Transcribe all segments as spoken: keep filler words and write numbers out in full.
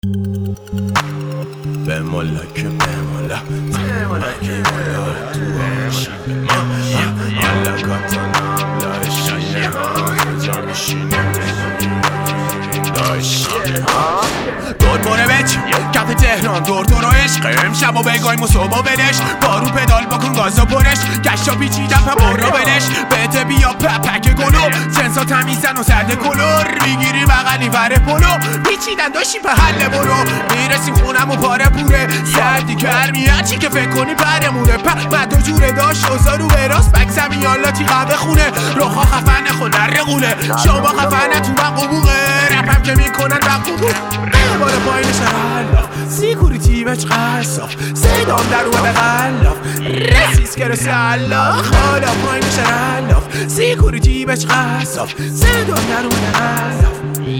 به ملک به ملک به ملک تو باشی به ما ملکاتنم لاشینه کجا میشینه لاشینه دور بچ کف تهران دور دور و عشق امشب و بگایم و صبح و بلش بارو پدال بکن گاز و پرش گشتا پیچیدم پا برو بلش بهت بیا پپک گلو جنسا تمیزن و زرد کلور میگیری بغلی وره پلو پیچیدن داشتی به حل برو میرسیم خونم و پاره پوره سردی گرمی هرچی که فکر کنی پرمونه مد و جوره داشت اوزا رو به راست بک زمیالاتی قهوه خونه روخا خفنه خون نرقونه شما خفنه تو من قبوغه رپم که میکنن بقبوغ بالا پایین شرلاف سیکوریتی بچ قصاف صدام در اومده غلاف رسیس که رسالاخ بالا پایین شرلاف سیکوریتی بچ قصاف صدام در اومده غلاف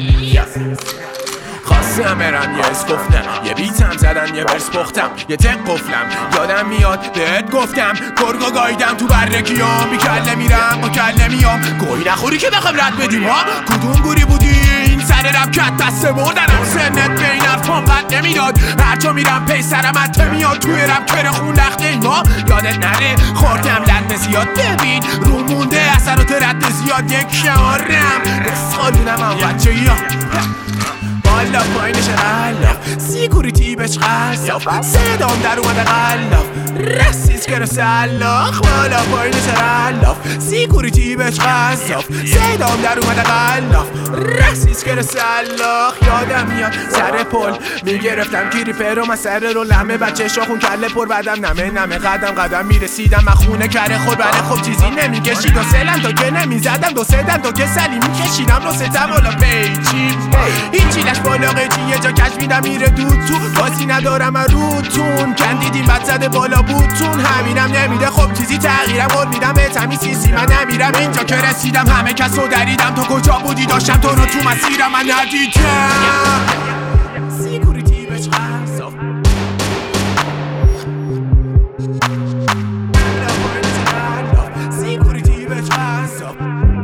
خواستم برم یه اسکفتم یه بیتم زدن یه برس پختم یه تق قفلم یادم میاد بهت گفتم کرگا گایدم تو برکیام بی کله میرم با کله میام گوی نخوری که بخوام رد بدیم ها کدوم گوری بودی این سر رب کت بسته بردنم سنت به این حرفان قد نمیداد هرجا میرم پی سرم عطه میاد توی رب کره خون لخته ایما یادت نره خوردم لطمه زیاد ببین رو مونده اثرات رد زیاد یک شمارم بسخالونم هم بچه یا بالا پایینش غلاف سیکوریتی بچ قصاف صدام در اومده غلاف رسیس که رسالاخ بالا پایینش غلاف سیکوریتی بچ قصاف صدام در اومده غلاف رسیس که رسالاخ یادم میاد سر پل میگرفتم گیری پرو من سر رو لمه بچه شاخون کله پر بعدم نمه نمه قدم قدم میرسیدم من خونه کره خود بله خب چیزی نمیگشید و سلم تا که نمیزدم دو سدم تا که سلی میکشیدم رو ستم بالا پیچی هیچی لش بالا قیچی یه جا کش میدم میره دود تو بازی ندارم روتون کندیدیم بد زده بالا بودتون همینم نمیده خب چیزی تغییرم قول میدم به تمی سیسی من نمیرم اینجا که رسیدم همه کس رو دریدم تو کجا بودی داشتم تو رو تو مسیرم من ندیدم سیکوریتی بچ قصاف سیکوریتی بچ قصاف